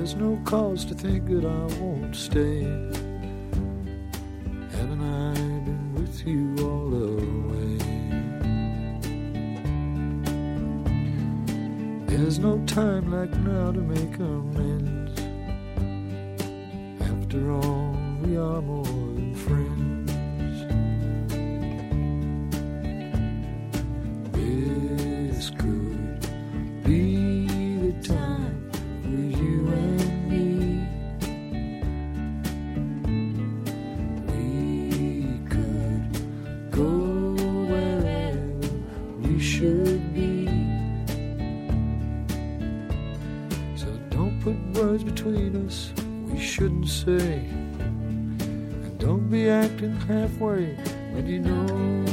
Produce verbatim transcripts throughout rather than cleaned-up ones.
There's no cause to think that I won't stay. Haven't I been with you all the way? There's no time like now to make amends. After all, we are more than friends. This could be the time for you and me. We could go wherever we should be. So don't put words between us we shouldn't say. And don't be acting halfway when you know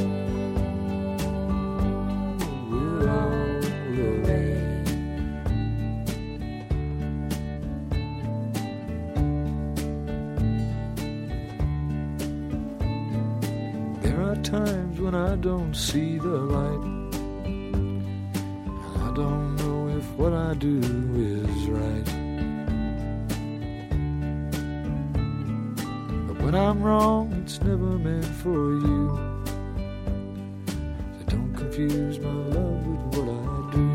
we're all alone. There are times when I don't see the light. I don't know if what I do is right. But when I'm wrong, it's never meant for you. So don't confuse my love with what I do.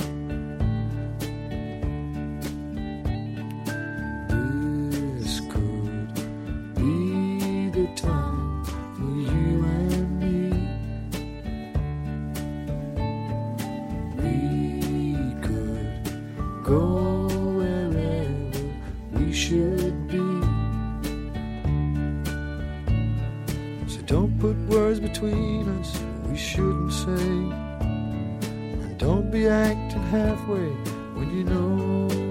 This could be the time for you and me. We could go wherever we should be. So don't put words between us we shouldn't say. And don't be acting halfway when you know